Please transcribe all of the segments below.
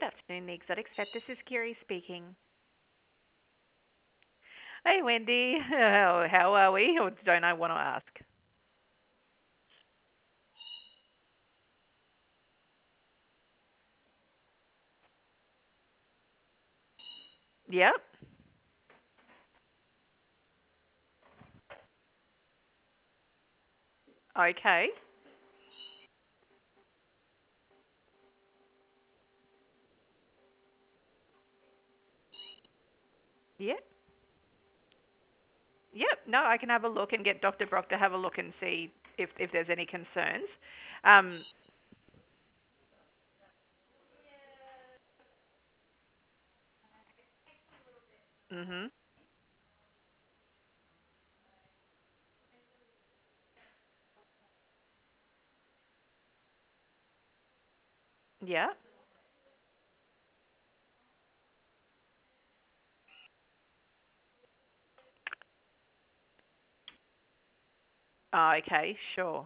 Good afternoon, the Exotic Vet. This is Kiri speaking. Hey, Wendy. How are we? Or don't I want to ask? Yep. Okay. Yep. Yep. No, I can have a look and get Dr. Brock to have a look and see if there's any concerns. Um. Mhm. Yeah. Oh, okay. Sure.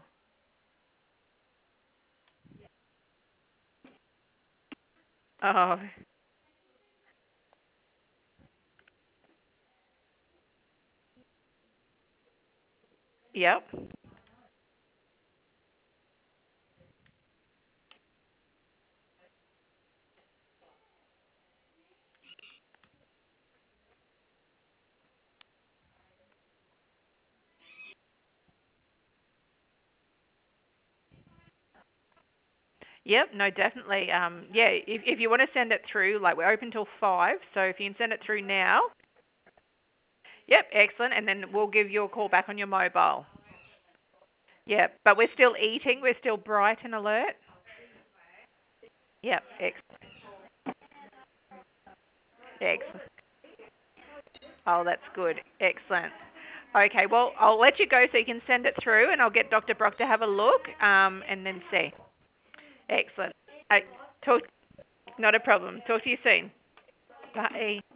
Oh. Yep. Yep. No, definitely. Yeah. If you want to send it through, like we're open till 5, so if you can send it through now. Yep. Excellent. And then we'll give you a call back on your mobile. Yeah, but we're still eating. We're still bright and alert. Yep, excellent. Oh, that's good. Excellent. Okay, well, I'll let you go so you can send it through, and I'll get Dr. Brock to have a look, and then see. Excellent. Talk, not a problem. Talk to you soon. Bye.